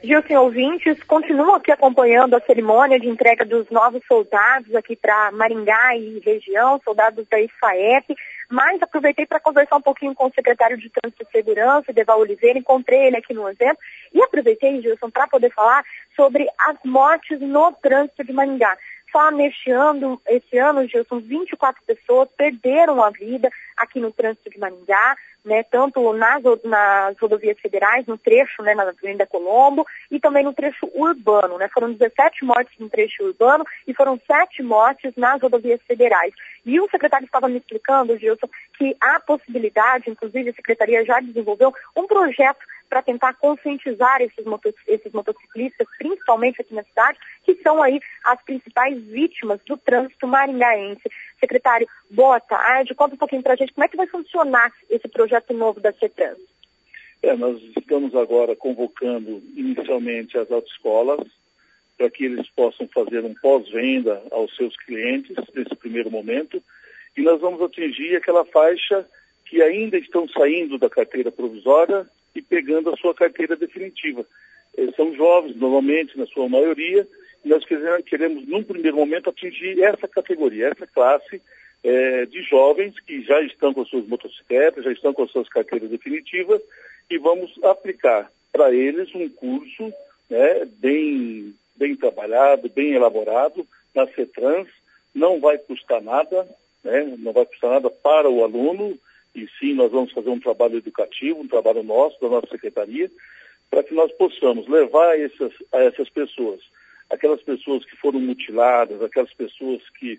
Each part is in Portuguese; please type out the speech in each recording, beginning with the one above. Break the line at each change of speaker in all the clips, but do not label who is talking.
Gilson, ouvintes, continuam aqui acompanhando a cerimônia de entrega dos novos soldados aqui para Maringá e região, soldados da IFAEP, mas aproveitei para conversar um pouquinho com o secretário de Trânsito e Segurança, Edeval Oliveira, encontrei ele aqui no evento, e aproveitei, Gilson, para poder falar sobre as mortes no trânsito de Maringá. Só esse ano, Gilson, 24 pessoas perderam a vida aqui no trânsito de Maringá, né, tanto nas rodovias federais, no trecho, né, na Avenida Colombo, e também no trecho urbano, né, foram 17 mortes no trecho urbano e foram 7 mortes nas rodovias federais. E o secretário estava me explicando, Gilson, que há possibilidade, inclusive a Secretaria já desenvolveu um projeto para tentar conscientizar esses motociclistas, principalmente aqui na cidade, que são aí as principais vítimas do trânsito maringaense. Secretário, boa tarde. Conta um pouquinho para a gente como é que vai funcionar esse projeto novo da CETRANS.
Nós estamos agora convocando inicialmente as autoescolas para que eles possam fazer um pós-venda aos seus clientes nesse primeiro momento, e nós vamos atingir aquela faixa que ainda estão saindo da carteira provisória e pegando a sua carteira definitiva. São jovens, normalmente, na sua maioria, e nós queremos, num primeiro momento, atingir essa categoria, essa classe de jovens que já estão com as suas motocicletas, já estão com as suas carteiras definitivas, e vamos aplicar para eles um curso, né, bem trabalhado, bem elaborado, na CETRANS. Não vai custar nada, né, não vai custar nada para o aluno, e sim, nós vamos fazer um trabalho educativo, um trabalho nosso, da nossa secretaria, para que nós possamos levar a essas pessoas, aquelas pessoas que foram mutiladas, aquelas pessoas que,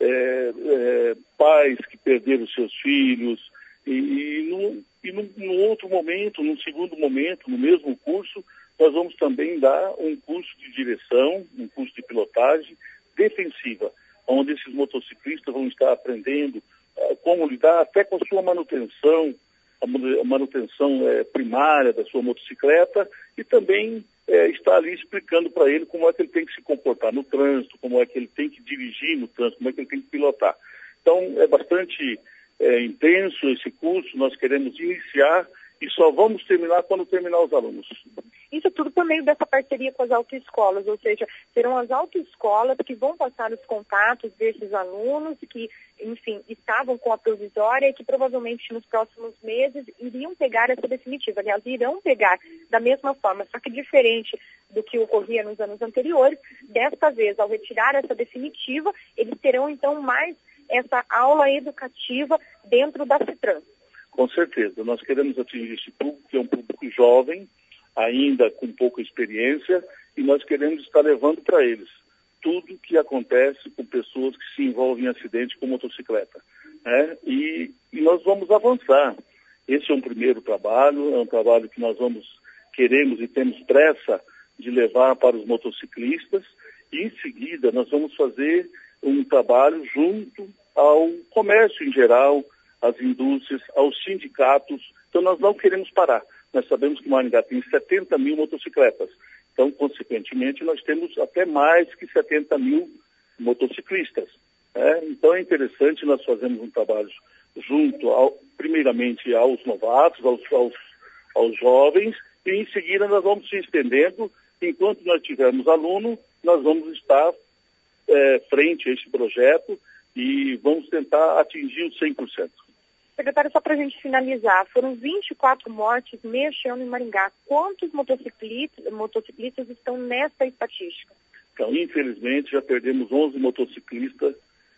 pais que perderam seus filhos, e num outro momento, num segundo momento, no mesmo curso, nós vamos também dar um curso de direção, um curso de pilotagem defensiva, onde esses motociclistas vão estar aprendendo como lidar até com a sua manutenção, a manutenção primária da sua motocicleta, e também está ali explicando para ele como é que ele tem que se comportar no trânsito, como é que ele tem que dirigir no trânsito, como é que ele tem que pilotar. Então, é bastante intenso esse curso, nós queremos iniciar e só vamos terminar quando terminar os alunos.
Isso tudo por meio dessa parceria com as autoescolas, ou seja, serão as autoescolas que vão passar os contatos desses alunos que, enfim, estavam com a provisória e que provavelmente nos próximos meses iriam pegar essa definitiva. Aliás, irão pegar da mesma forma, só que diferente do que ocorria nos anos anteriores. Desta vez, ao retirar essa definitiva, eles terão então mais essa aula educativa dentro da CETRANS.
Com certeza, nós queremos atingir esse público, que é um público jovem, ainda com pouca experiência, e nós queremos estar levando para eles tudo que acontece com pessoas que se envolvem em acidente com motocicleta, né? E nós vamos avançar. Esse é um primeiro trabalho, é um trabalho que nós queremos e temos pressa de levar para os motociclistas, e em seguida nós vamos fazer um trabalho junto ao comércio em geral, às indústrias, aos sindicatos. Então nós não queremos parar. Nós sabemos que Maringá tem 70 mil motocicletas. Então, consequentemente, nós temos até mais que 70 mil motociclistas. Então é interessante, nós fazemos um trabalho junto, primeiramente, aos novatos, aos jovens, e em seguida nós vamos se estendendo. Enquanto nós tivermos aluno, nós vamos estar frente a esse projeto e vamos tentar atingir os 100%.
Secretário, só para a gente finalizar, foram 24 mortes neste ano em Maringá. Quantos motociclistas estão nessa estatística?
Então, infelizmente, já perdemos 11 motociclistas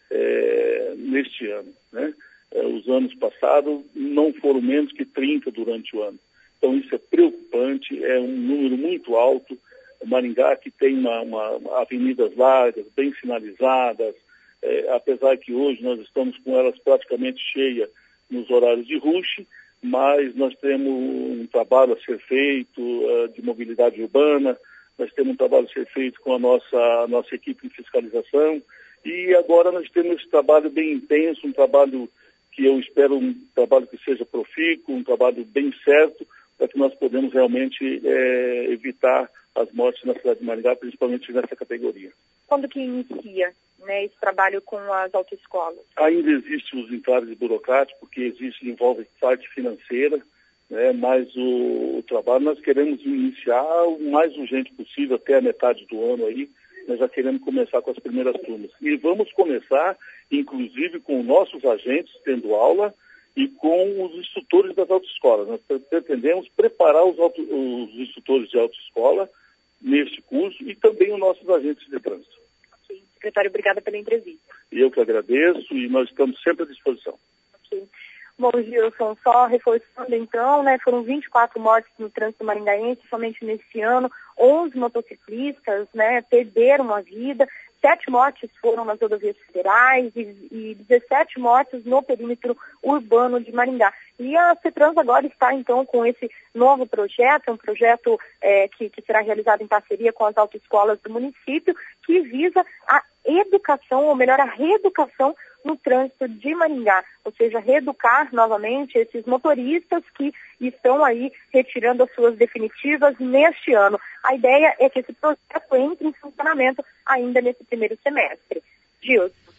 neste ano, né? Os anos passados não foram menos que 30 durante o ano. Então, isso é preocupante, é um número muito alto. Maringá, que tem avenidas largas, bem sinalizadas, apesar que hoje nós estamos com elas praticamente cheias nos horários de rush, mas nós temos um trabalho a ser feito de mobilidade urbana, nós temos um trabalho a ser feito com a nossa equipe de fiscalização, e agora nós temos esse trabalho bem intenso, um trabalho que eu espero, um trabalho que seja profícuo, um trabalho bem certo, para que nós podemos realmente evitar as mortes na cidade de Maringá, principalmente nessa categoria.
Quando que inicia, né, esse trabalho com as autoescolas?
Ainda existem os entraves burocráticos, porque envolve parte financeira, né? Mas o trabalho nós queremos iniciar o mais urgente possível, até a metade do ano aí, nós já queremos começar com as primeiras turmas. E vamos começar, inclusive, com nossos agentes tendo aula e com os instrutores das autoescolas. Nós pretendemos preparar os instrutores de autoescola neste curso e também os nossos agentes de trânsito.
Okay. Secretário, obrigada pela entrevista.
Eu que agradeço e nós estamos sempre à disposição.
Okay. Bom, Gilson, só reforçando então, né, foram 24 mortes no trânsito maringaense somente neste ano, 11 motociclistas, né, perderam a vida, 7 mortes foram nas rodovias federais e 17 mortes no perímetro urbano de Maringá. E a CETRANS agora está, então, com esse novo projeto, um projeto que será realizado em parceria com as autoescolas do município, que visa a educação, ou melhor, a reeducação no trânsito de Maringá, ou seja, reeducar novamente esses motoristas que estão aí retirando as suas definitivas neste ano. A ideia é que esse projeto entre em funcionamento ainda nesse primeiro semestre. Gilson.